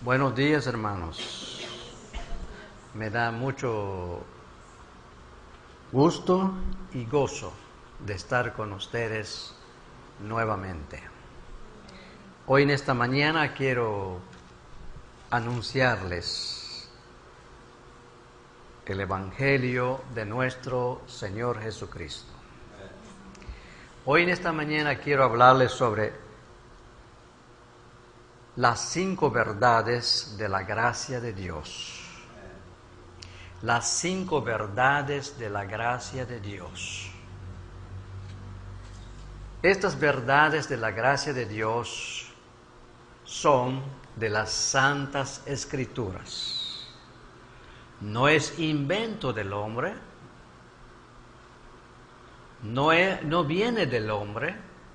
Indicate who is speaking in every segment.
Speaker 1: Buenos días, hermanos. Me da mucho gusto y gozo de estar con ustedes nuevamente. Hoy en esta mañana quiero anunciarles el Evangelio de nuestro Señor Jesucristo. Hoy en esta mañana quiero hablarles sobre las 5 verdades de la gracia de Dios. Las 5 verdades de la gracia de Dios. Estas verdades de la gracia de Dios son de las Santas Escrituras. No es invento del hombre, no viene del hombre,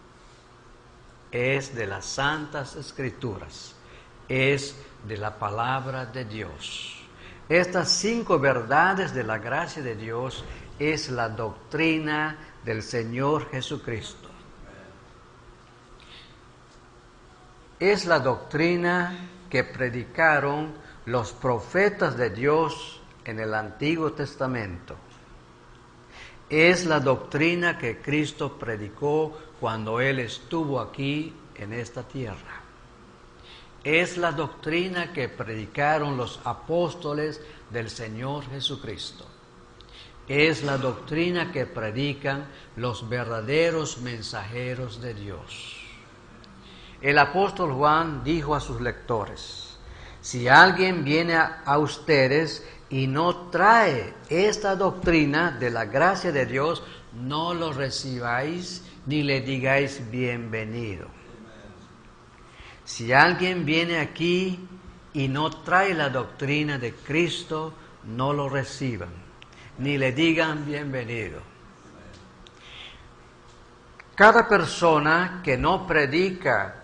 Speaker 1: es de las Santas Escrituras, es de la palabra de Dios. Estas 5 verdades de la gracia de Dios es la doctrina del Señor Jesucristo. Es la doctrina que predicaron los profetas de Dios en el Antiguo Testamento. Es la doctrina que Cristo predicó cuando Él estuvo aquí en esta tierra. Es la doctrina que predicaron los apóstoles del Señor Jesucristo. Es la doctrina que predican los verdaderos mensajeros de Dios. El apóstol Juan dijo a sus lectores: si alguien viene a ustedes y no trae esta doctrina de la gracia de Dios, no lo recibáis ni le digáis bienvenido. Si alguien viene aquí y no trae la doctrina de Cristo, no lo reciban, ni le digan bienvenido. Cada persona que no predica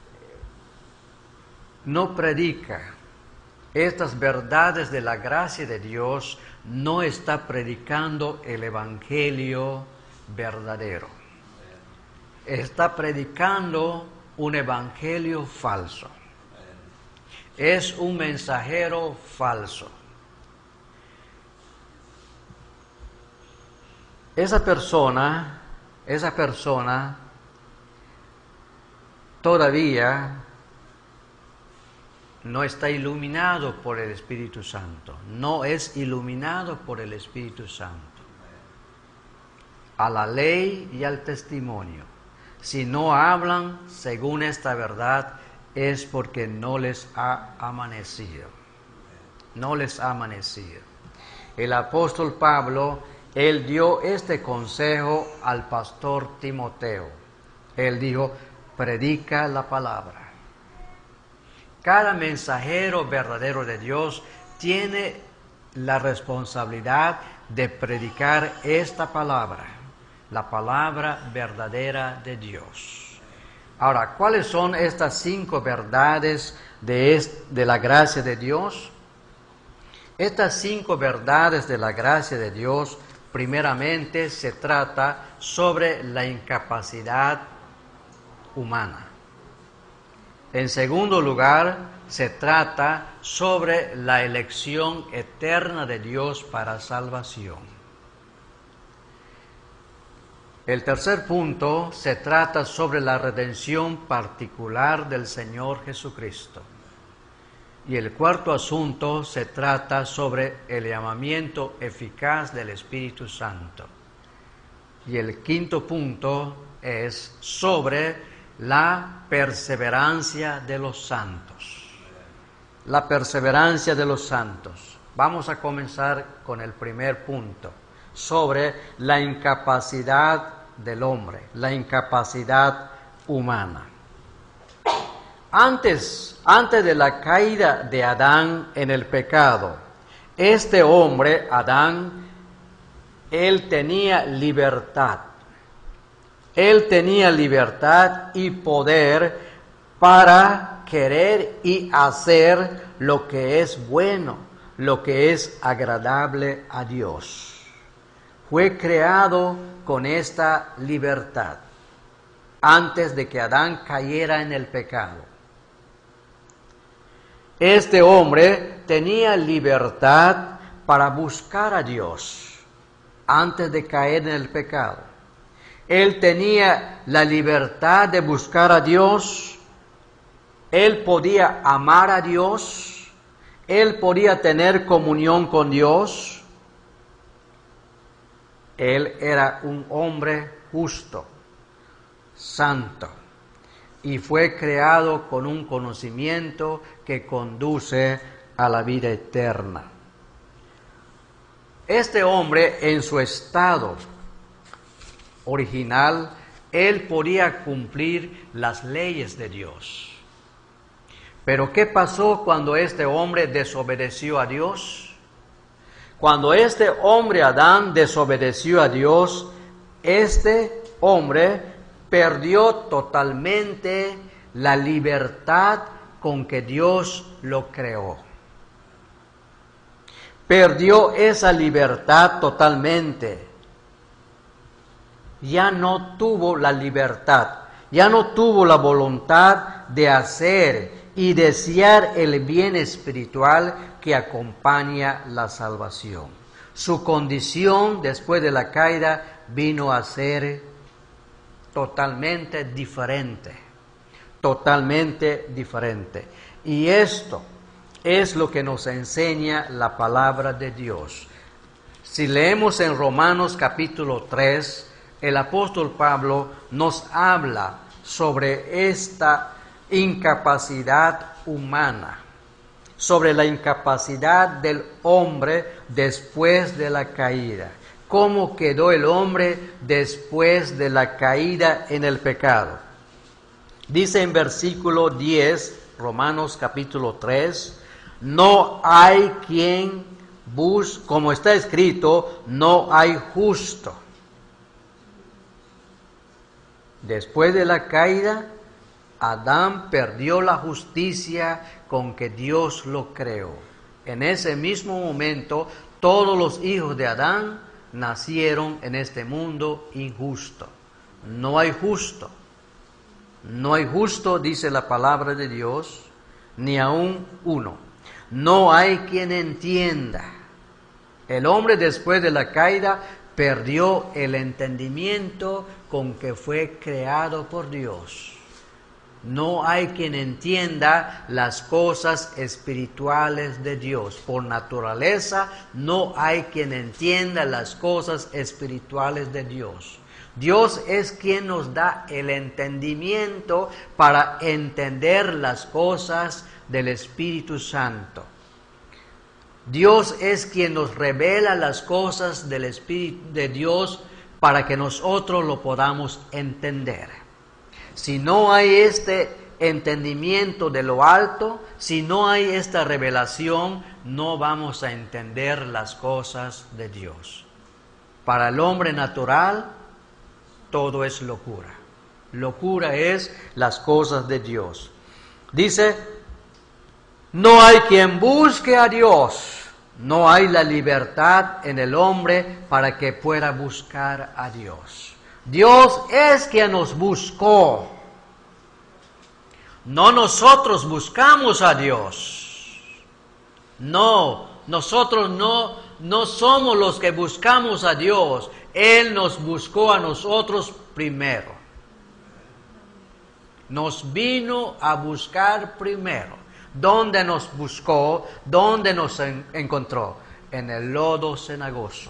Speaker 1: estas verdades de la gracia de Dios, no está predicando el Evangelio verdadero. Está predicando un evangelio falso. Es un mensajero falso. Esa persona todavía no está iluminado por el Espíritu Santo. No es iluminado por el Espíritu Santo. A la ley y al testimonio. Si no hablan según esta verdad, es porque no les ha amanecido. No les ha amanecido. El apóstol Pablo, él dio este consejo al pastor Timoteo. Él dijo: predica la palabra. Cada mensajero verdadero de Dios tiene la responsabilidad de predicar esta palabra, la palabra verdadera de Dios. Ahora, ¿cuáles son estas 5 verdades de la gracia de Dios? Estas 5 verdades de la gracia de Dios, primeramente se trata sobre la incapacidad humana. En segundo lugar, se trata sobre la elección eterna de Dios para salvación. El tercer punto se trata sobre la redención particular del Señor Jesucristo. Y el cuarto asunto se trata sobre el llamamiento eficaz del Espíritu Santo. Y el quinto punto es sobre la perseverancia de los santos. La perseverancia de los santos. Vamos a comenzar con el primer punto, sobre la incapacidad del hombre, la incapacidad humana. Antes de la caída de Adán en el pecado, este hombre, Adán, él tenía libertad. Él tenía libertad y poder para querer y hacer lo que es bueno, lo que es agradable a Dios. Fue creado con esta libertad antes de que Adán cayera en el pecado. este hombre tenía libertad para buscar a Dios antes de caer en el pecado. Él tenía la libertad de buscar a Dios, él podía amar a Dios, él podía tener comunión con Dios. Él era un hombre justo, santo, y fue creado con un conocimiento que conduce a la vida eterna. Este hombre, en su estado original, él podía cumplir las leyes de Dios. Pero ¿qué pasó cuando este hombre desobedeció a Dios? Cuando este hombre Adán desobedeció a Dios, este hombre perdió totalmente la libertad con que Dios lo creó. Perdió esa libertad totalmente. Ya no tuvo la libertad, ya no tuvo la voluntad de hacer y desear el bien espiritual que acompaña la salvación. Su condición después de la caída vino a ser totalmente diferente, totalmente diferente. Y esto es lo que nos enseña la palabra de Dios. Si leemos en Romanos capítulo 3, el apóstol Pablo nos habla sobre esta incapacidad humana, sobre la incapacidad del hombre después de la caída. ¿Cómo quedó el hombre después de la caída en el pecado? Dice en versículo 10, Romanos capítulo 3, no hay quien busque, como está escrito, no hay justo. Después de la caída, Adán perdió la justicia con que Dios lo creó. En ese mismo momento, todos los hijos de Adán nacieron en este mundo injusto. No hay justo. No hay justo, dice la palabra de Dios, ni aun uno. No hay quien entienda. El hombre después de la caída perdió el entendimiento con que fue creado por Dios. No hay quien entienda las cosas espirituales de Dios. Por naturaleza, no hay quien entienda las cosas espirituales de Dios. Dios es quien nos da el entendimiento para entender las cosas del Espíritu Santo. Dios es quien nos revela las cosas del Espíritu de Dios para que nosotros lo podamos entender. Si no hay este entendimiento de lo alto, si no hay esta revelación, no vamos a entender las cosas de Dios. Para el hombre natural, todo es locura. Locura es las cosas de Dios. Dice, no hay quien busque a Dios. No hay la libertad en el hombre para que pueda buscar a Dios. Dios es quien nos buscó. No nosotros buscamos a Dios. No, nosotros no somos los que buscamos a Dios. Él nos buscó a nosotros primero. Nos vino a buscar primero. ¿Dónde nos buscó? ¿Dónde nos encontró? En el lodo cenagoso.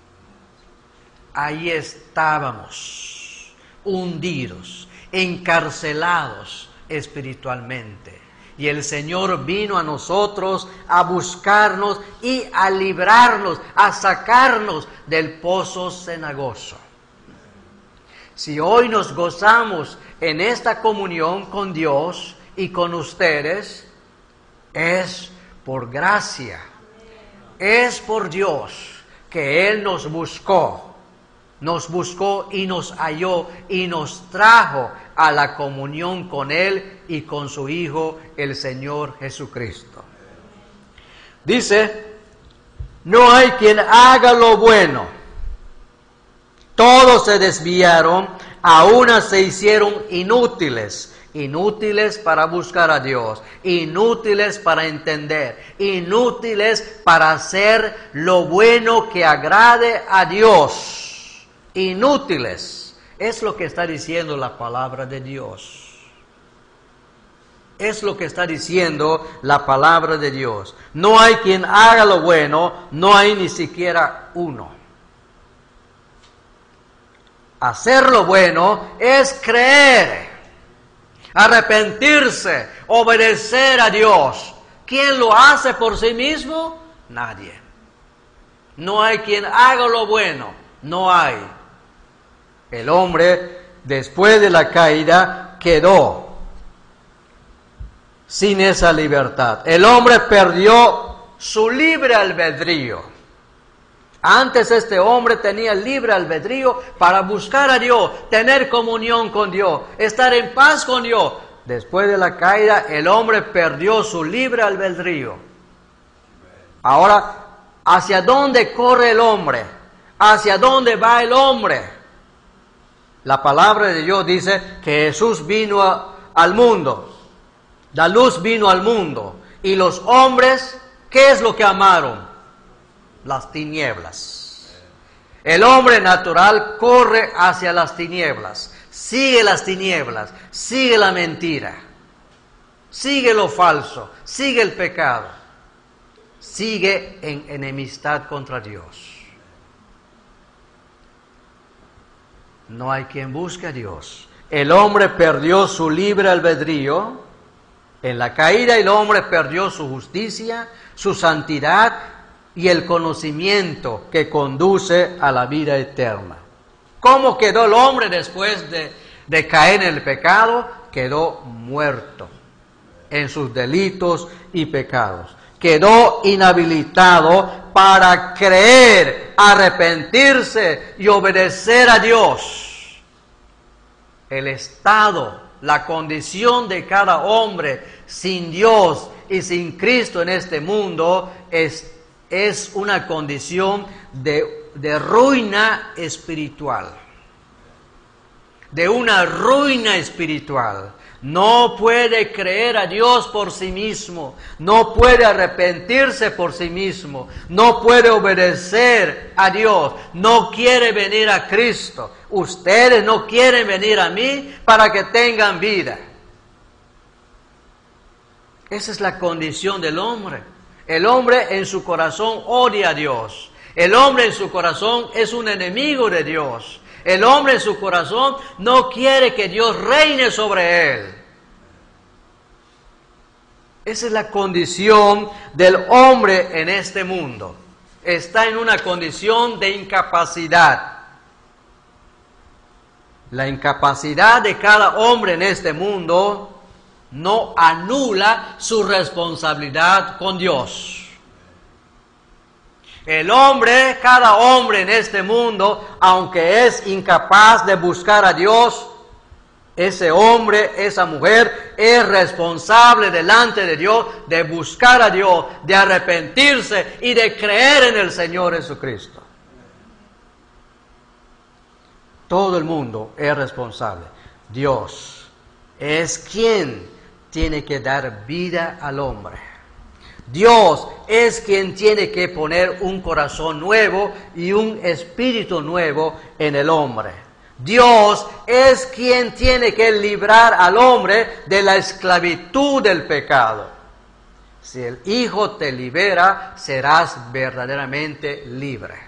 Speaker 1: Ahí estábamos, hundidos, encarcelados espiritualmente. Y el Señor vino a nosotros a buscarnos y a librarnos, a sacarnos del pozo cenagoso. Si hoy nos gozamos en esta comunión con Dios y con ustedes, es por gracia, es por Dios que Él nos buscó y nos halló y nos trajo a la comunión con Él y con su Hijo, el Señor Jesucristo. Dice, no hay quien haga lo bueno. Todos se desviaron, a una se hicieron inútiles, inútiles para buscar a Dios, inútiles para entender, inútiles para hacer lo bueno que agrade a Dios. Inútiles. Es lo que está diciendo la palabra de Dios. Es lo que está diciendo la palabra de Dios. No hay quien haga lo bueno, no hay ni siquiera uno. Hacer lo bueno es creer, arrepentirse, obedecer a Dios. ¿Quién lo hace por sí mismo? Nadie. No hay quien haga lo bueno, no hay. El hombre, después de la caída, quedó sin esa libertad. El hombre perdió su libre albedrío. Antes este hombre tenía libre albedrío para buscar a Dios, tener comunión con Dios, estar en paz con Dios. Después de la caída, el hombre perdió su libre albedrío. Ahora, ¿hacia dónde corre el hombre? ¿Hacia dónde va el hombre? La palabra de Dios dice que Jesús vino al mundo. La luz vino al mundo. Y los hombres, ¿qué es lo que amaron? Las tinieblas. El hombre natural corre hacia las tinieblas. Sigue las tinieblas. Sigue la mentira. Sigue lo falso. Sigue el pecado. Sigue en enemistad contra Dios. No hay quien busque a Dios. El hombre perdió su libre albedrío. En la caída el hombre perdió su justicia, su santidad y el conocimiento que conduce a la vida eterna. ¿Cómo quedó el hombre después de caer en el pecado? Quedó muerto en sus delitos y pecados. Quedó inhabilitado para creer, arrepentirse y obedecer a Dios. El estado, la condición de cada hombre sin Dios y sin Cristo en este mundo es una condición de ruina espiritual. De una ruina espiritual. No puede creer a Dios por sí mismo, no puede arrepentirse por sí mismo, no puede obedecer a Dios, no quiere venir a Cristo. Ustedes no quieren venir a mí para que tengan vida. Esa es la condición del hombre. El hombre en su corazón odia a Dios. El hombre en su corazón es un enemigo de Dios. El hombre en su corazón no quiere que Dios reine sobre él. Esa es la condición del hombre en este mundo. Está en una condición de incapacidad. La incapacidad de cada hombre en este mundo no anula su responsabilidad con Dios. El hombre, cada hombre en este mundo, aunque es incapaz de buscar a Dios, ese hombre, esa mujer, es responsable delante de Dios de buscar a Dios, de arrepentirse y de creer en el Señor Jesucristo. Todo el mundo es responsable. Dios es quien tiene que dar vida al hombre. Dios es quien tiene que poner un corazón nuevo y un espíritu nuevo en el hombre. Dios es quien tiene que librar al hombre de la esclavitud del pecado. Si el Hijo te libera, serás verdaderamente libre.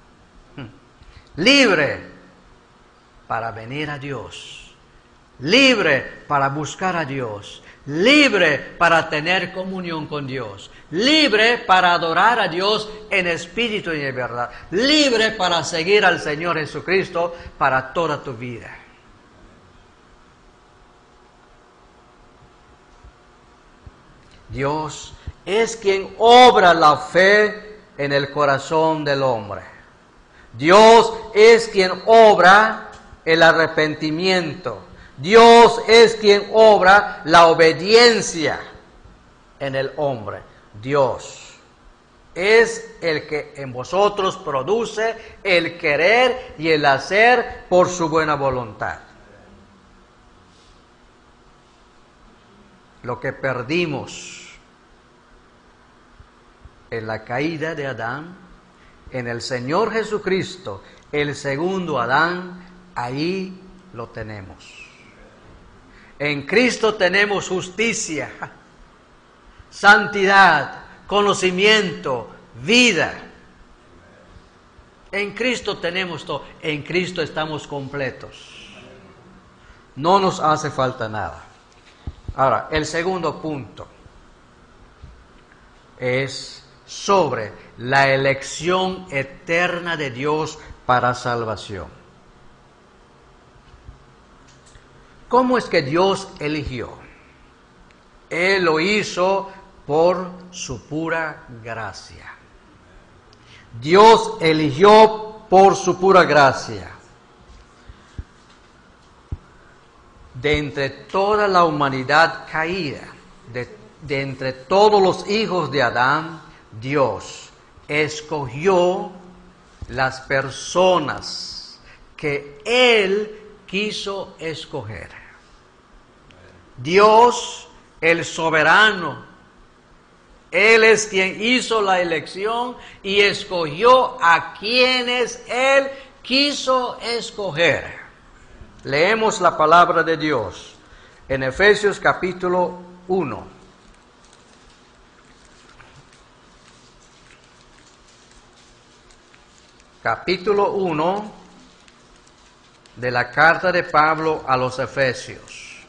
Speaker 1: Libre para venir a Dios. Libre para buscar a Dios. Libre para tener comunión con Dios, libre para adorar a Dios en espíritu y en verdad, libre para seguir al Señor Jesucristo para toda tu vida. Dios es quien obra la fe en el corazón del hombre. Dios es quien obra el arrepentimiento. Dios es quien obra la obediencia en el hombre. Dios es el que en vosotros produce el querer y el hacer por su buena voluntad. lo que perdimos en la caída de Adán, en el Señor Jesucristo, el segundo Adán, ahí lo tenemos. En Cristo tenemos justicia, santidad, conocimiento, vida. En Cristo tenemos todo. En Cristo estamos completos. No nos hace falta nada. Ahora, el segundo punto es sobre la elección eterna de Dios para salvación. ¿Cómo es que Dios eligió? Él lo hizo por su pura gracia. Dios eligió por su pura gracia. De entre toda la humanidad caída, de entre todos los hijos de Adán, Dios escogió las personas que Él quiso escoger. Dios, el soberano, Él es quien hizo la elección y escogió a quienes Él quiso escoger. Leemos la palabra de Dios en Efesios capítulo 1. Capítulo 1 de la carta de Pablo a los Efesios.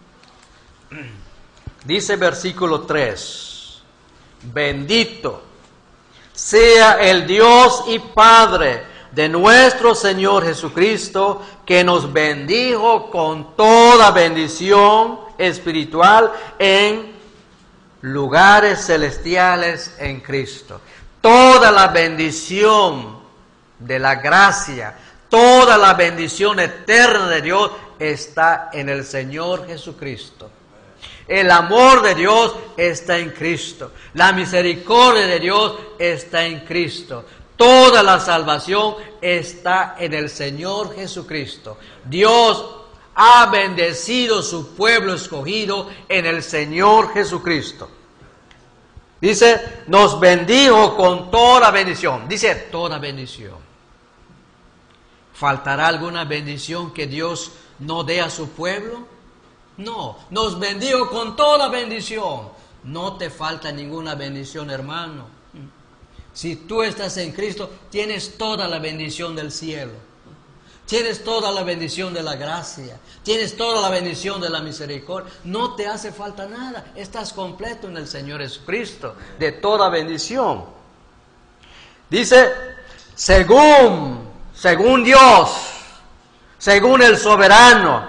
Speaker 1: Dice versículo 3: Bendito sea el Dios y Padre de nuestro Señor Jesucristo, que nos bendijo con toda bendición espiritual en lugares celestiales en Cristo. Toda la bendición de la gracia, toda la bendición eterna de Dios está en el Señor Jesucristo. El amor de Dios está en Cristo. La misericordia de Dios está en Cristo. Toda la salvación está en el Señor Jesucristo. Dios ha bendecido su pueblo escogido en el Señor Jesucristo. Dice, nos bendijo con toda bendición. Dice, toda bendición. ¿Faltará alguna bendición que Dios no dé a su pueblo? No, nos bendijo con toda bendición. No te falta ninguna bendición, hermano. Si tú estás en Cristo, tienes toda la bendición del cielo. Tienes toda la bendición de la gracia. Tienes toda la bendición de la misericordia. No te hace falta nada. Estás completo en el Señor Jesucristo, de toda bendición. Dice, según Dios, según el soberano,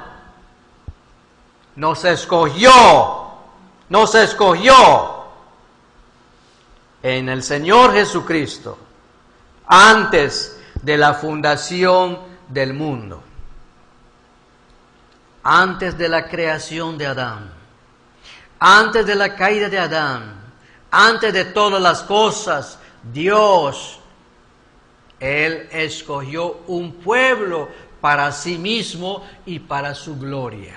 Speaker 1: nos escogió en el Señor Jesucristo antes de la fundación del mundo, antes de la creación de Adán, antes de la caída de Adán, antes de todas las cosas. Dios, Él escogió un pueblo para sí mismo y para su gloria.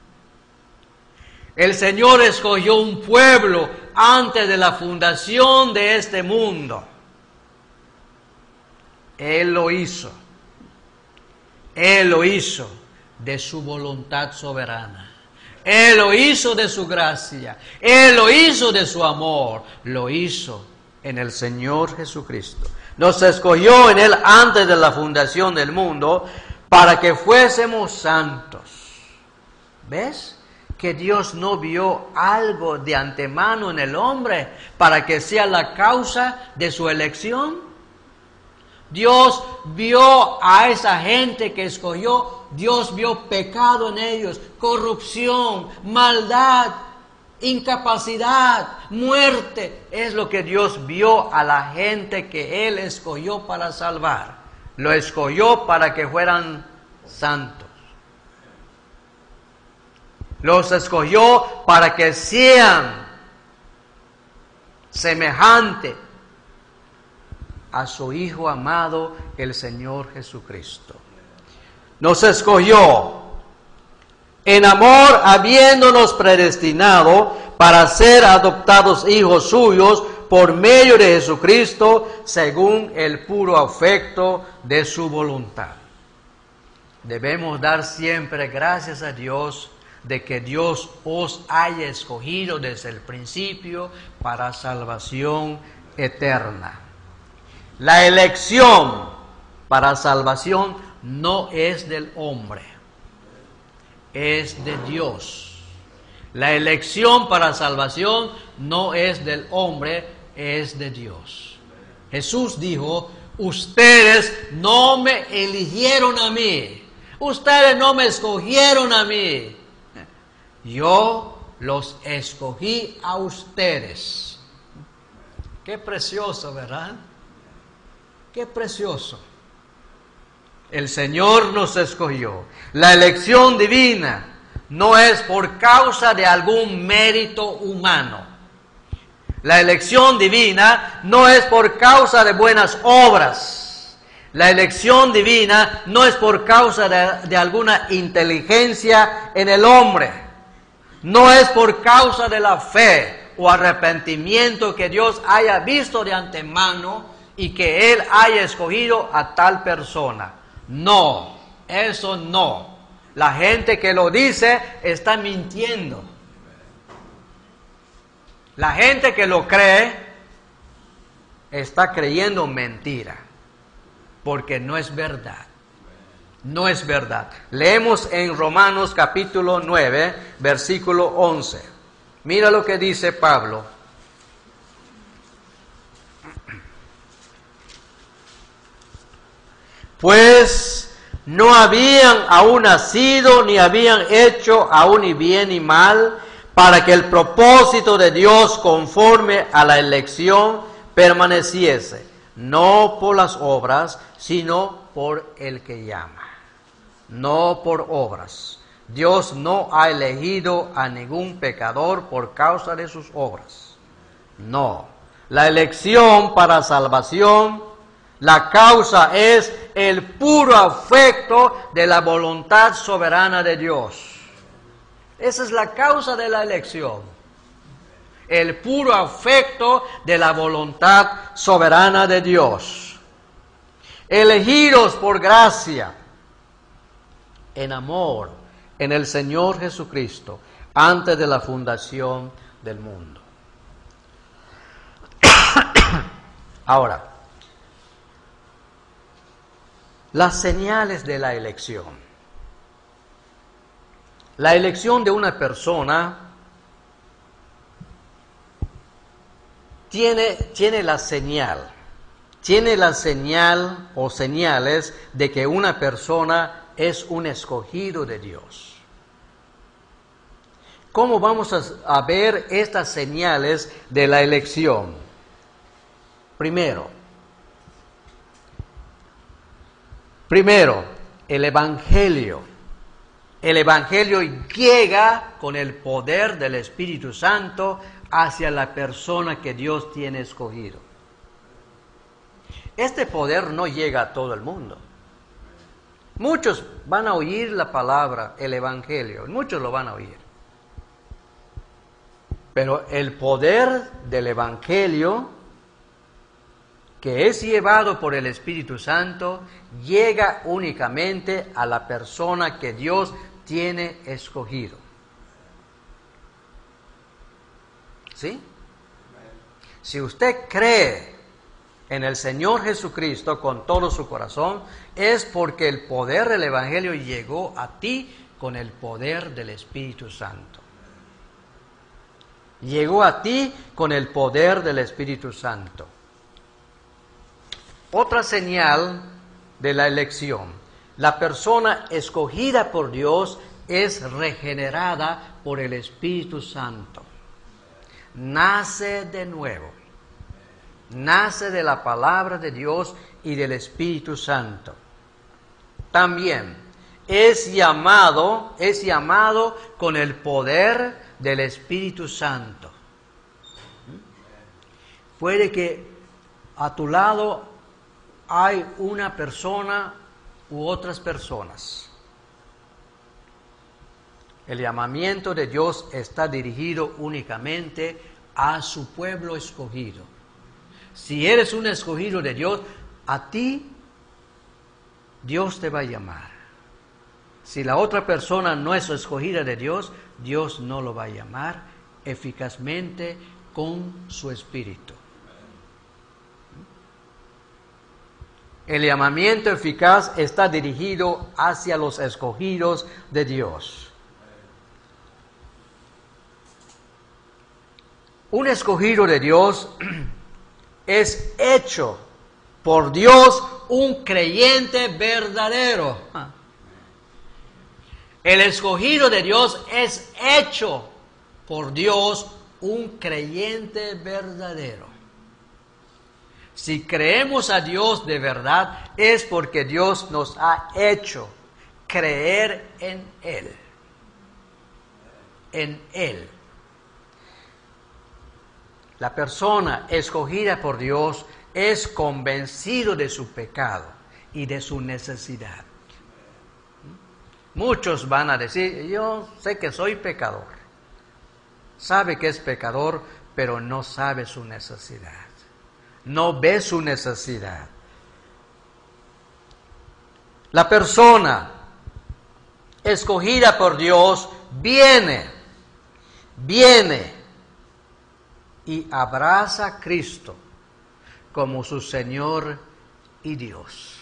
Speaker 1: El Señor escogió un pueblo antes de la fundación de este mundo. Él lo hizo. Él lo hizo de su voluntad soberana. Él lo hizo de su gracia. Él lo hizo de su amor. Lo hizo en el Señor Jesucristo. Nos escogió en Él antes de la fundación del mundo para que fuésemos santos. ¿Ves? Que Dios no vio algo de antemano en el hombre para que sea la causa de su elección. Dios vio a esa gente que escogió, Dios vio pecado en ellos, corrupción, maldad, incapacidad, muerte. Es lo que Dios vio a la gente que Él escogió para salvar. Lo escogió para que fueran santos. Los escogió para que sean semejantes a su Hijo amado, el Señor Jesucristo. Nos escogió en amor, habiéndonos predestinado para ser adoptados hijos suyos por medio de Jesucristo, según el puro afecto de su voluntad. Debemos dar siempre gracias a Dios de que Dios os haya escogido desde el principio para salvación eterna. La elección para salvación no es del hombre, es de Dios. La elección para salvación no es del hombre, es de Dios. Jesús dijo, ustedes no me eligieron a mí, ustedes no me escogieron a mí, yo los escogí a ustedes. Qué precioso, ¿verdad? Qué precioso. El Señor nos escogió. La elección divina no es por causa de algún mérito humano. La elección divina no es por causa de buenas obras. La elección divina no es por causa de alguna inteligencia en el hombre. No es por causa de la fe o arrepentimiento que Dios haya visto de antemano y que Él haya escogido a tal persona. No, eso no. La gente que lo dice está mintiendo. La gente que lo cree está creyendo mentira, porque no es verdad. No es verdad. Leemos en Romanos capítulo 9, versículo 11. Mira lo que dice Pablo. Pues no habían aún nacido, ni habían hecho aún ni bien ni mal, para que el propósito de Dios conforme a la elección permaneciese, no por las obras, sino por el que llama. No por obras. Dios no ha elegido a ningún pecador por causa de sus obras. No. La elección para salvación, la causa es el puro afecto de la voluntad soberana de Dios. Esa es la causa de la elección. El puro afecto de la voluntad soberana de Dios. Elegidos por gracia, en amor, en el Señor Jesucristo, antes de la fundación del mundo. Ahora, las señales de la elección. La elección de una persona tiene la señal o señales de que una persona es un escogido de Dios. ¿Cómo vamos a ver estas señales de la elección? Primero, el Evangelio. El Evangelio llega con el poder del Espíritu Santo hacia la persona que Dios tiene escogido. Este poder no llega a todo el mundo. Muchos van a oír la palabra, el Evangelio, muchos lo van a oír. Pero el poder del Evangelio, que es llevado por el Espíritu Santo, llega únicamente a la persona que Dios tiene escogido. ¿Sí? Si usted cree en el Señor Jesucristo con todo su corazón, es porque el poder del Evangelio llegó a ti con el poder del Espíritu Santo. Llegó a ti con el poder del Espíritu Santo. Otra señal de la elección: la persona escogida por Dios es regenerada por el Espíritu Santo. Nace de nuevo. Nace de la palabra de Dios y del Espíritu Santo. También es llamado con el poder del Espíritu Santo. Puede que a tu lado hay una persona u otras personas El llamamiento de Dios está dirigido únicamente a su pueblo escogido. Si eres un escogido de Dios, a ti Dios te va a llamar. Si la otra persona no es escogida de Dios, Dios no lo va a llamar eficazmente con su espíritu. El llamamiento eficaz está dirigido hacia los escogidos de Dios. Un escogido de Dios es hecho por Dios un creyente verdadero. El escogido de Dios es hecho por Dios un creyente verdadero. Si creemos a Dios de verdad, es porque Dios nos ha hecho creer en Él. En Él. La persona escogida por Dios es convencido de su pecado y de su necesidad. Muchos van a decir, yo sé que soy pecador. Sabe que es pecador, pero no sabe su necesidad. No ve su necesidad. La persona escogida por Dios viene y abraza a Cristo como su Señor y Dios.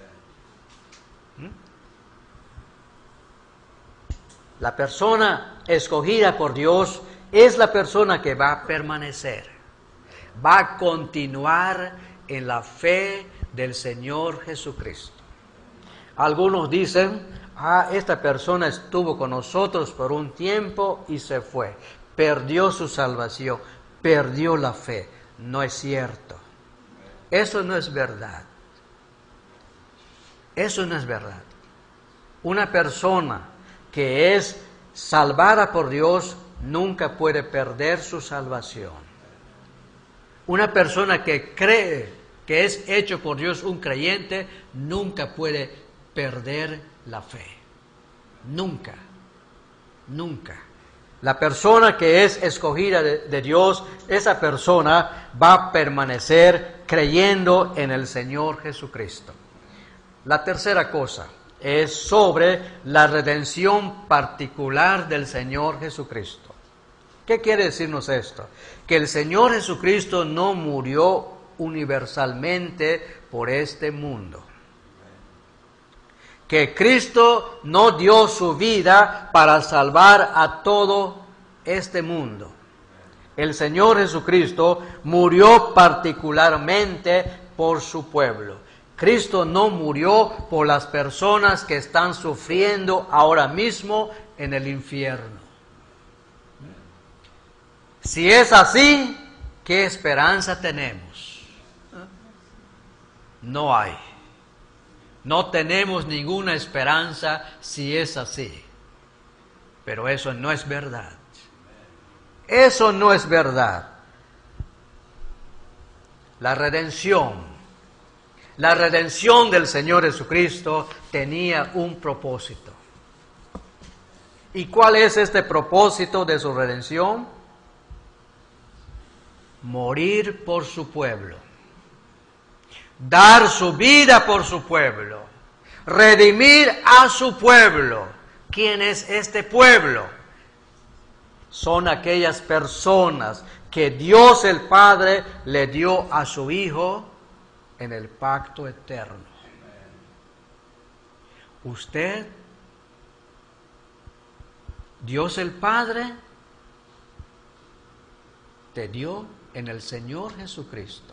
Speaker 1: La persona escogida por Dios es la persona que va a permanecer, va a continuar en la fe del Señor Jesucristo. Algunos dicen, esta persona estuvo con nosotros por un tiempo y se fue, perdió su salvación, perdió la fe. No es cierto. Eso no es verdad. Eso no es verdad. Una persona que es salvada por Dios nunca puede perder su salvación. Una persona que cree que es hecho por Dios un creyente nunca puede perder la fe. Nunca. Nunca. La persona que es escogida de Dios, esa persona va a permanecer creyendo en el Señor Jesucristo. La tercera cosa es sobre la redención particular del Señor Jesucristo. ¿Qué quiere decirnos esto? Que el Señor Jesucristo no murió universalmente por este mundo. Que Cristo no dio su vida para salvar a todo este mundo. El Señor Jesucristo murió particularmente por su pueblo. Cristo no murió por las personas que están sufriendo ahora mismo en el infierno. Si es así, ¿qué esperanza tenemos? No hay. No tenemos ninguna esperanza si es así. Pero eso no es verdad. Eso no es verdad. La redención del Señor Jesucristo tenía un propósito. ¿Y cuál es este propósito de su redención? Morir por su pueblo. Dar su vida por su pueblo, redimir a su pueblo. ¿Quién es este pueblo? Son aquellas personas que Dios el Padre le dio a su Hijo en el pacto eterno. Usted, Dios el Padre, te dio en el Señor Jesucristo.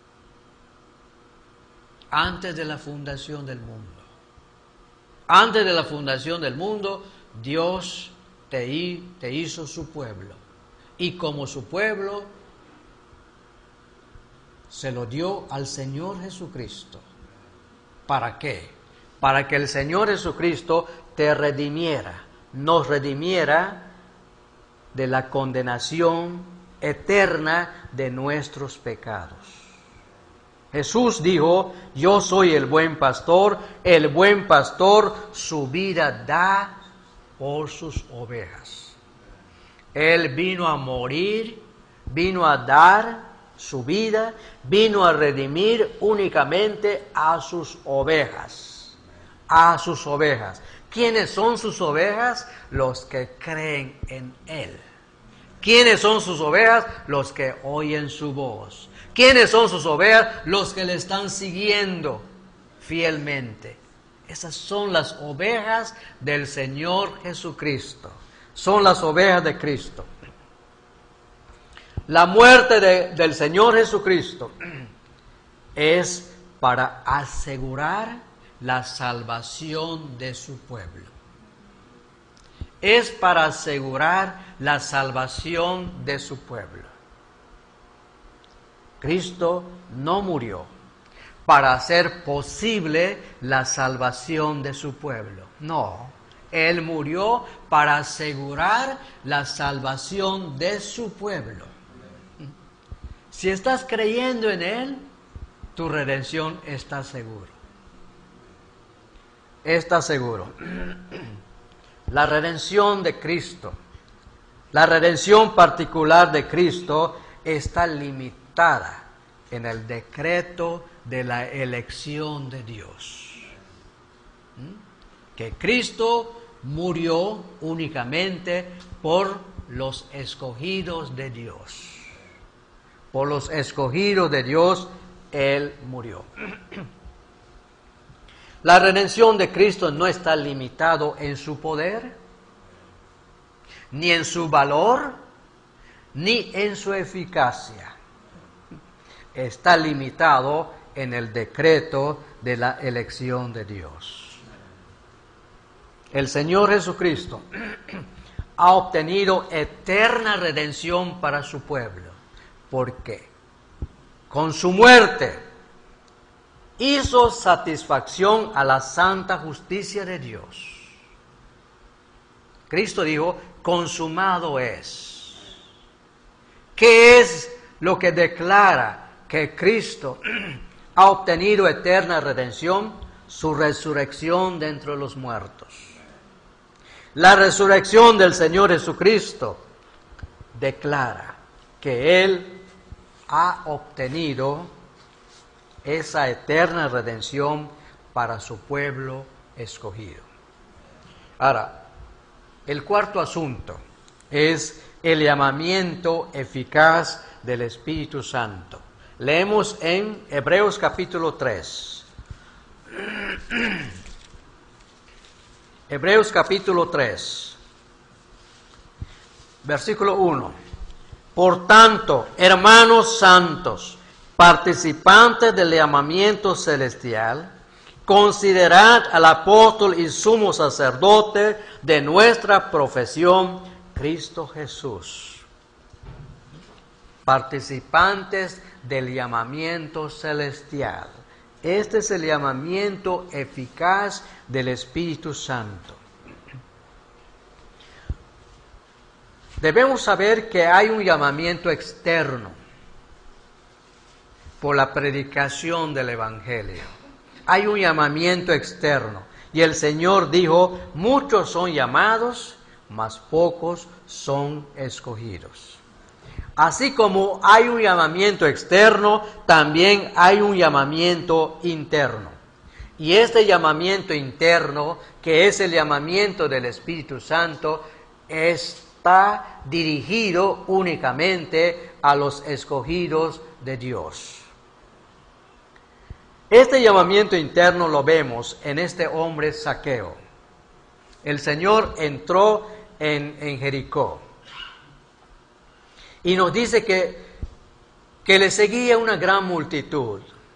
Speaker 1: Antes de la fundación del mundo. Antes de la fundación del mundo, Dios te hizo su pueblo. Y como su pueblo, se lo dio al Señor Jesucristo. ¿Para qué? Para que el Señor Jesucristo te redimiera, nos redimiera de la condenación eterna de nuestros pecados. Jesús dijo, yo soy el buen pastor su vida da por sus ovejas. Él vino a morir, vino a dar su vida, vino a redimir únicamente a sus ovejas. A sus ovejas. ¿Quiénes son sus ovejas? Los que creen en Él. ¿Quiénes son sus ovejas? Los que oyen su voz. ¿Quiénes son sus ovejas? Los que le están siguiendo fielmente. Esas son las ovejas del Señor Jesucristo. Son las ovejas de Cristo. La muerte del Señor Jesucristo es para asegurar la salvación de su pueblo. Es para asegurar la salvación de su pueblo. Cristo no murió para hacer posible la salvación de su pueblo. No, Él murió para asegurar la salvación de su pueblo. Si estás creyendo en Él, tu redención está seguro. Está seguro. La redención de Cristo, la redención particular de Cristo está limitada en el decreto de la elección de Dios. Que Cristo murió únicamente por los escogidos de Dios. Por los escogidos de Dios, Él murió. La redención de Cristo no está limitado en su poder, ni en su valor, ni en su eficacia. Está limitado en el decreto de la elección de Dios. El Señor Jesucristo ha obtenido eterna redención para su pueblo. ¿Por qué? Con su muerte hizo satisfacción a la santa justicia de Dios. Cristo dijo, consumado es. ¿Qué es lo que declara que Cristo ha obtenido eterna redención? Su resurrección de entre los muertos. La resurrección del Señor Jesucristo declara que Él ha obtenido esa eterna redención para su pueblo escogido. Ahora, el cuarto asunto es el llamamiento eficaz del Espíritu Santo. Leemos en Hebreos capítulo 3. Hebreos capítulo 3, versículo 1. Por tanto, hermanos santos, participantes del llamamiento celestial, considerad al apóstol y sumo sacerdote de nuestra profesión, Cristo Jesús. Participantes del llamamiento celestial. Este es el llamamiento eficaz del Espíritu Santo. Debemos saber que hay un llamamiento externo por la predicación del Evangelio. Hay un llamamiento externo. Y el Señor dijo, muchos son llamados, mas pocos son escogidos. Así como hay un llamamiento externo, también hay un llamamiento interno. Y este llamamiento interno, que es el llamamiento del Espíritu Santo, está dirigido únicamente a los escogidos de Dios. Este llamamiento interno lo vemos en este hombre Zaqueo. El Señor entró en Jericó y nos dice que le seguía una gran multitud.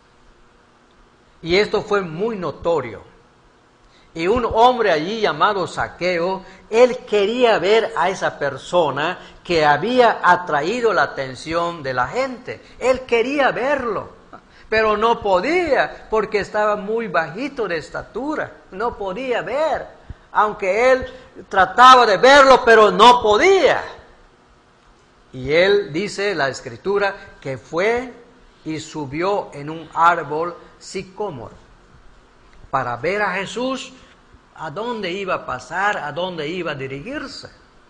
Speaker 1: Y esto fue muy notorio. Y un hombre allí llamado Zaqueo, él quería ver a esa persona que había atraído la atención de la gente. Él quería verlo, pero no podía porque estaba muy bajito de estatura. No podía ver, aunque él trataba de verlo, pero no podía. Y él, dice la Escritura, que fue y subió en un árbol sicómoro para ver a Jesús a dónde iba a pasar, a dónde iba a dirigirse.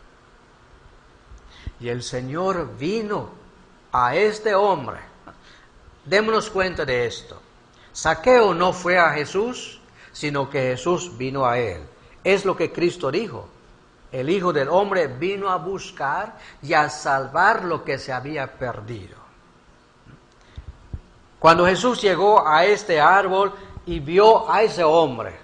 Speaker 1: Y el Señor vino a este hombre. Démonos cuenta de esto. Zaqueo no fue a Jesús, sino que Jesús vino a él. Es lo que Cristo dijo. El Hijo del Hombre vino a buscar y a salvar lo que se había perdido. Cuando Jesús llegó a este árbol y vio a ese hombre,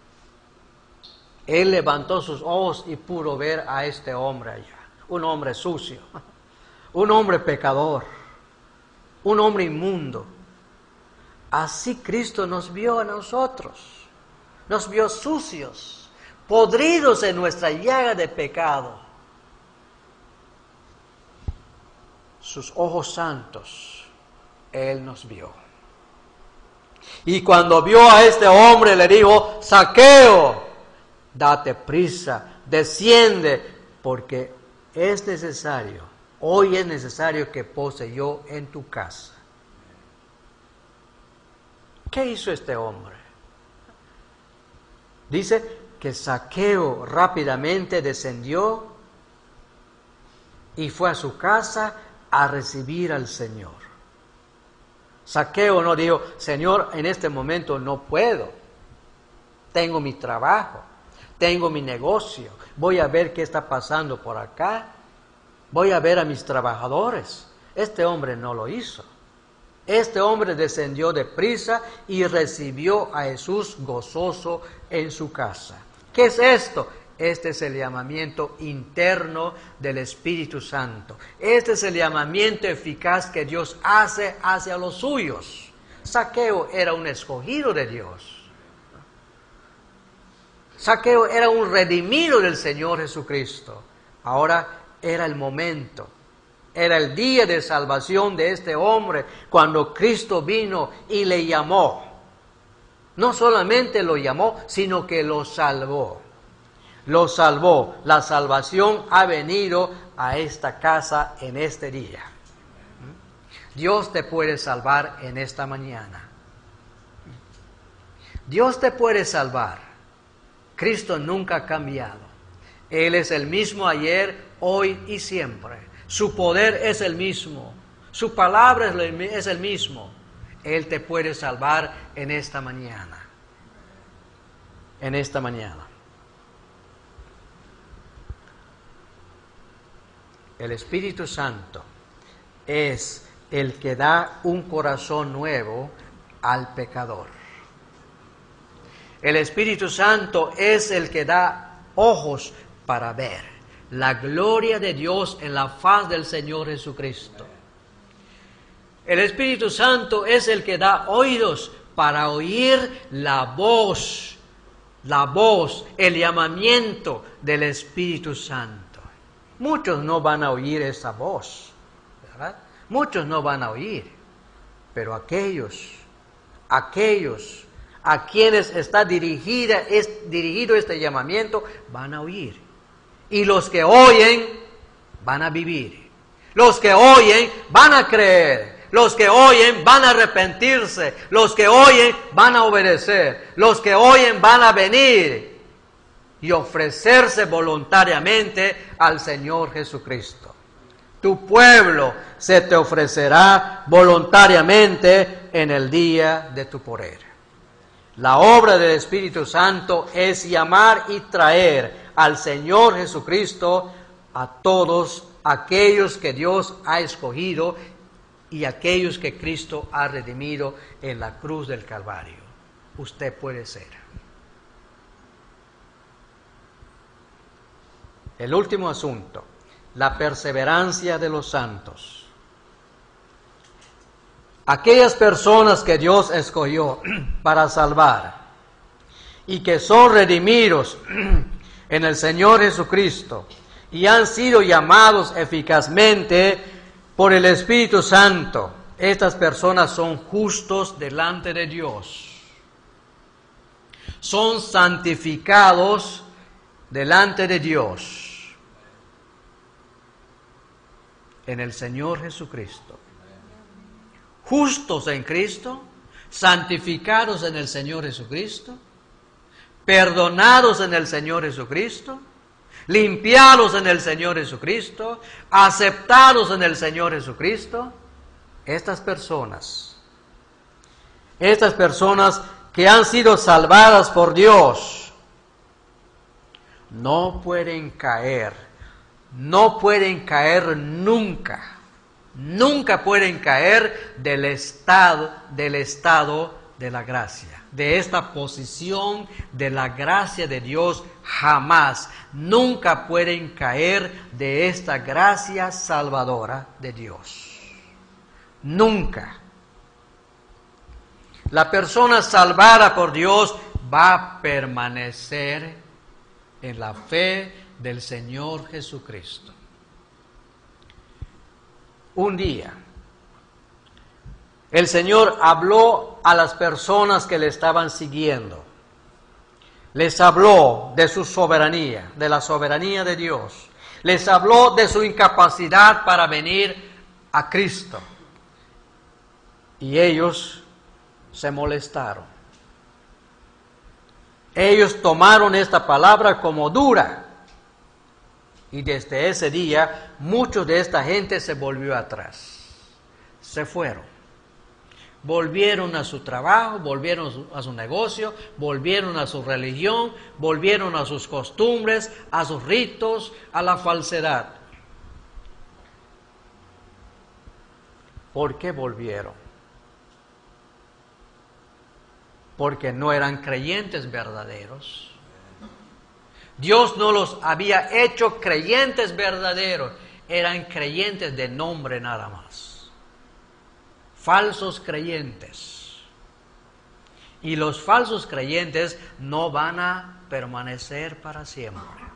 Speaker 1: Él levantó sus ojos y pudo ver a este hombre allá. Un hombre sucio, un hombre pecador, un hombre inmundo. Así Cristo nos vio a nosotros, nos vio sucios, podridos en nuestra llaga de pecado. Sus ojos santos, Él nos vio. Y cuando vio a este hombre le dijo: Zaqueo, date prisa, desciende, porque es necesario, hoy es necesario que pose yo en tu casa. ¿Qué hizo este hombre? Dice que Zaqueo rápidamente descendió y fue a su casa a recibir al Señor. Zaqueo no dijo: Señor, en este momento no puedo, tengo mi trabajo, tengo mi negocio, voy a ver qué está pasando por acá, voy a ver a mis trabajadores. Este hombre no lo hizo. Este hombre descendió deprisa y recibió a Jesús gozoso en su casa. ¿Qué es esto? Este es el llamamiento interno del Espíritu Santo. Este es el llamamiento eficaz que Dios hace hacia los suyos. Zaqueo era un escogido de Dios. Zaqueo era un redimido del Señor Jesucristo. Ahora era el momento, era el día de salvación de este hombre cuando Cristo vino y le llamó. No solamente lo llamó, sino que lo salvó. Lo salvó. La salvación ha venido a esta casa en este día. Dios te puede salvar en esta mañana. Dios te puede salvar. Cristo nunca ha cambiado. Él es el mismo ayer, hoy y siempre. Su poder es el mismo. Su palabra es el mismo. Él te puede salvar en esta mañana. En esta mañana. El Espíritu Santo es el que da un corazón nuevo al pecador. El Espíritu Santo es el que da ojos para ver la gloria de Dios en la faz del Señor Jesucristo. El Espíritu Santo es el que da oídos para oír la voz, el llamamiento del Espíritu Santo. Muchos no van a oír esa voz, ¿verdad? Muchos no van a oír, pero aquellos a quienes está dirigido este llamamiento van a oír. Y los que oyen van a vivir. Los que oyen van a creer. Los que oyen van a arrepentirse. Los que oyen van a obedecer. Los que oyen van a venir y ofrecerse voluntariamente al Señor Jesucristo. Tu pueblo se te ofrecerá voluntariamente en el día de tu poder. La obra del Espíritu Santo es llamar y traer al Señor Jesucristo a todos aquellos que Dios ha escogido y aquellos que Cristo ha redimido en la cruz del Calvario. Usted puede ser. El último asunto, la perseverancia de los santos. Aquellas personas que Dios escogió para salvar y que son redimidos en el Señor Jesucristo y han sido llamados eficazmente por el Espíritu Santo, estas personas son justos delante de Dios. Son santificados delante de Dios en el Señor Jesucristo. Justos en Cristo, santificados en el Señor Jesucristo, perdonados en el Señor Jesucristo, limpiados en el Señor Jesucristo, aceptados en el Señor Jesucristo, estas personas que han sido salvadas por Dios, no pueden caer nunca pueden caer del estado de la gracia, de esta posición de la gracia de Dios, jamás, nunca pueden caer de esta gracia salvadora de Dios, nunca. La persona salvada por Dios va a permanecer en la fe del Señor Jesucristo. Un día, el Señor habló a las personas que le estaban siguiendo. Les habló de su soberanía, de la soberanía de Dios. Les habló de su incapacidad para venir a Cristo. Y ellos se molestaron. Ellos tomaron esta palabra como dura. Y desde ese día, muchos de esta gente se volvió atrás. Se fueron. Volvieron a su trabajo, volvieron a su negocio, volvieron a su religión, volvieron a sus costumbres, a sus ritos, a la falsedad. ¿Por qué volvieron? Porque no eran creyentes verdaderos. Dios no los había hecho creyentes verdaderos, eran creyentes de nombre nada más. Falsos creyentes. Y los falsos creyentes no van a permanecer para siempre.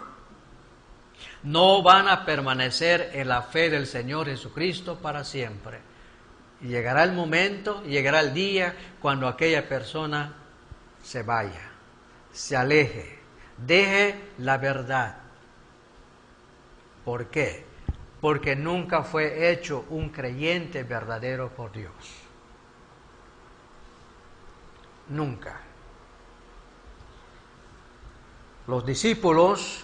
Speaker 1: No van a permanecer en la fe del Señor Jesucristo para siempre. Y llegará el momento, llegará el día cuando aquella persona se vaya, se aleje, deje la verdad. ¿Por qué? Porque nunca fue hecho un creyente verdadero por Dios. Nunca. Los discípulos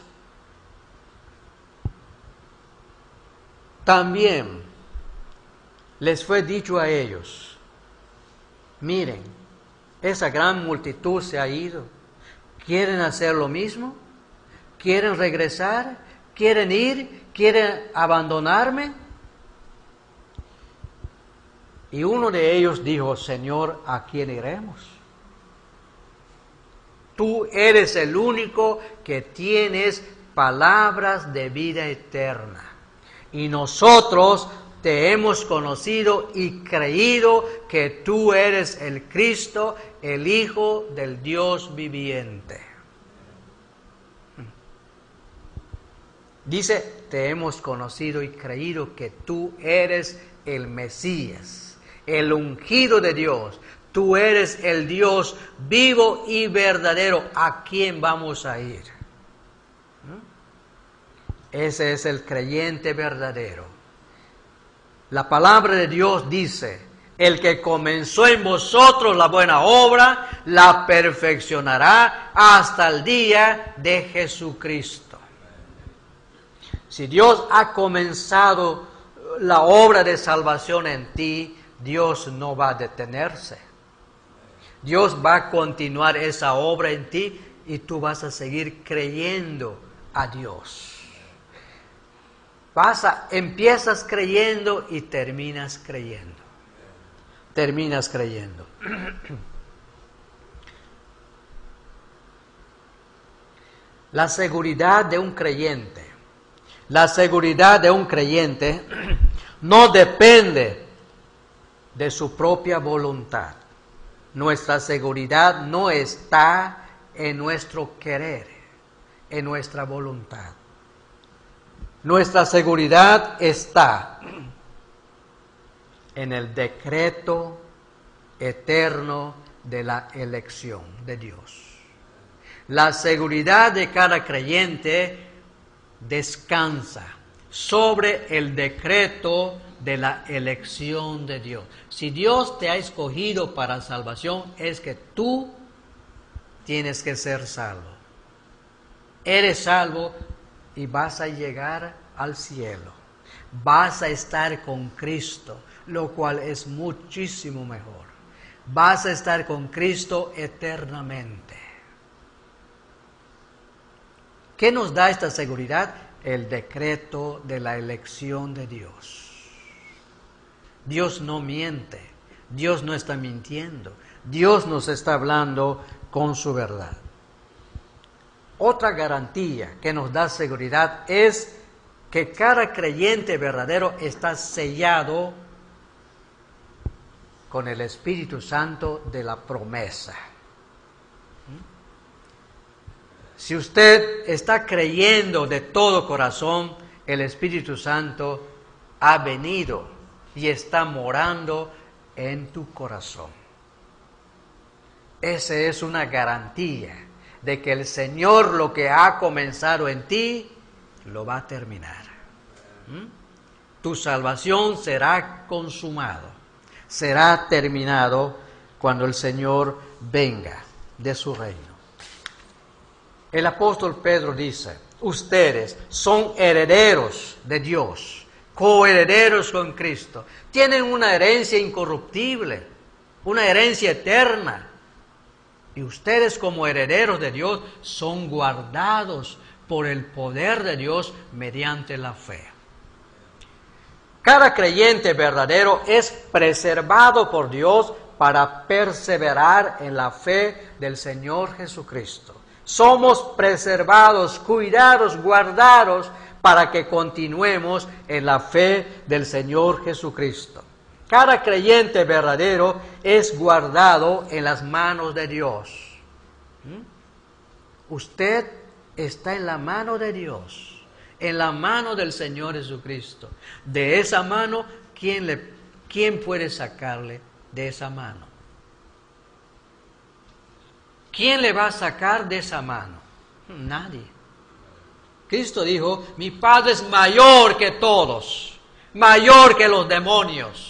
Speaker 1: también les fue dicho a ellos: miren, esa gran multitud se ha ido. ¿Quieren hacer lo mismo? ¿Quieren regresar? ¿Quieren ir? ¿Quieren abandonarme? Y uno de ellos dijo: Señor, ¿a quién iremos? Tú eres el único que tienes palabras de vida eterna. Y nosotros te hemos conocido y creído que tú eres el Cristo, el Hijo del Dios viviente. Dice, te hemos conocido y creído que tú eres el Mesías, el ungido de Dios. Tú eres el Dios vivo y verdadero. ¿A quién vamos a ir? Ese es el creyente verdadero. La palabra de Dios dice: el que comenzó en vosotros la buena obra, la perfeccionará hasta el día de Jesucristo. Si Dios ha comenzado la obra de salvación en ti, Dios no va a detenerse. Dios va a continuar esa obra en ti y tú vas a seguir creyendo a Dios. Empiezas creyendo y terminas creyendo. Terminas creyendo. La seguridad de un creyente. La seguridad de un creyente no depende de su propia voluntad. Nuestra seguridad no está en nuestro querer, en nuestra voluntad. Nuestra seguridad está en el decreto eterno de la elección de Dios. La seguridad de cada creyente descansa sobre el decreto de la elección de Dios. Si Dios te ha escogido para salvación, es que tú tienes que ser salvo. Eres salvo y vas a llegar al cielo. Vas a estar con Cristo, lo cual es muchísimo mejor. Vas a estar con Cristo eternamente. ¿Qué nos da esta seguridad? El decreto de la elección de Dios. Dios no miente, Dios no está mintiendo, Dios nos está hablando con su verdad. Otra garantía que nos da seguridad es que cada creyente verdadero está sellado con el Espíritu Santo de la promesa. Si usted está creyendo de todo corazón, el Espíritu Santo ha venido y está morando en tu corazón. Esa es una garantía de que el Señor lo que ha comenzado en ti, lo va a terminar. Tu salvación será consumado, será terminado cuando el Señor venga de su reino. El apóstol Pedro dice, ustedes son herederos de Dios, coherederos con Cristo. Tienen una herencia incorruptible, una herencia eterna. Y ustedes como herederos de Dios son guardados por el poder de Dios mediante la fe. Cada creyente verdadero es preservado por Dios para perseverar en la fe del Señor Jesucristo. Somos preservados, cuidados, guardados para que continuemos en la fe del Señor Jesucristo. Cada creyente verdadero es guardado en las manos de Dios. Usted está en la mano de Dios, en la mano del Señor Jesucristo. De esa mano, ¿quién puede sacarle de esa mano? ¿Quién le va a sacar de esa mano? Nadie. Cristo dijo, mi Padre es mayor que todos, mayor que los demonios.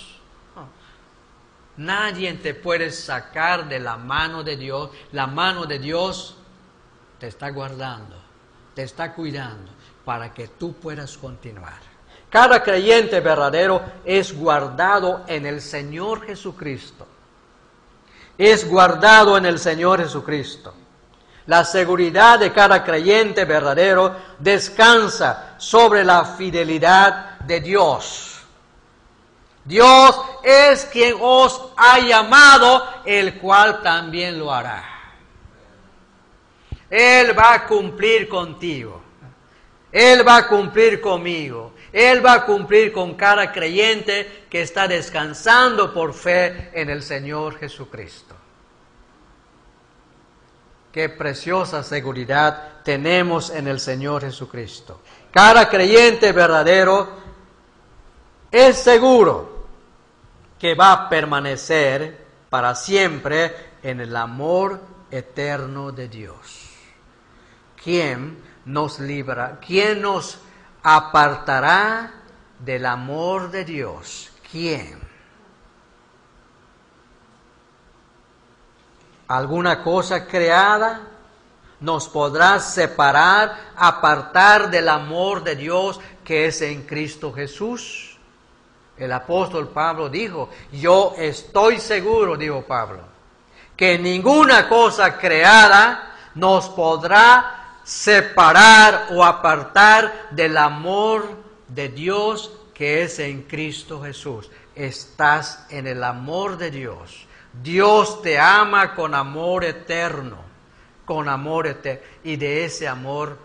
Speaker 1: Nadie te puede sacar de la mano de Dios. La mano de Dios te está guardando, te está cuidando para que tú puedas continuar. Cada creyente verdadero es guardado en el Señor Jesucristo. Es guardado en el Señor Jesucristo. La seguridad de cada creyente verdadero descansa sobre la fidelidad de Dios. Dios es quien os ha llamado, el cual también lo hará. Él va a cumplir contigo. Él va a cumplir conmigo. Él va a cumplir con cada creyente que está descansando por fe en el Señor Jesucristo. Qué preciosa seguridad tenemos en el Señor Jesucristo. Cada creyente verdadero es seguro que va a permanecer para siempre en el amor eterno de Dios. ¿Quién nos libra? ¿Quién nos apartará del amor de Dios? ¿Quién? ¿Alguna cosa creada nos podrá separar, apartar del amor de Dios que es en Cristo Jesús? El apóstol Pablo dijo, yo estoy seguro, dijo Pablo, que ninguna cosa creada nos podrá separar o apartar del amor de Dios que es en Cristo Jesús. Estás en el amor de Dios. Dios te ama con amor eterno, y de ese amor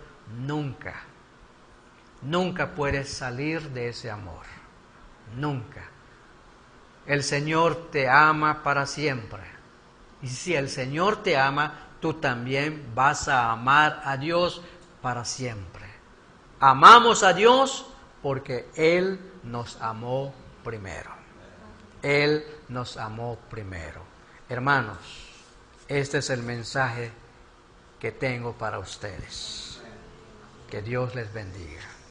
Speaker 1: nunca puedes salir de ese amor, nunca. El Señor te ama para siempre, y si el Señor te ama, tú también vas a amar a Dios para siempre. Amamos a Dios porque Él nos amó primero. Él nos amó primero. Hermanos, este es el mensaje que tengo para ustedes. Que Dios les bendiga.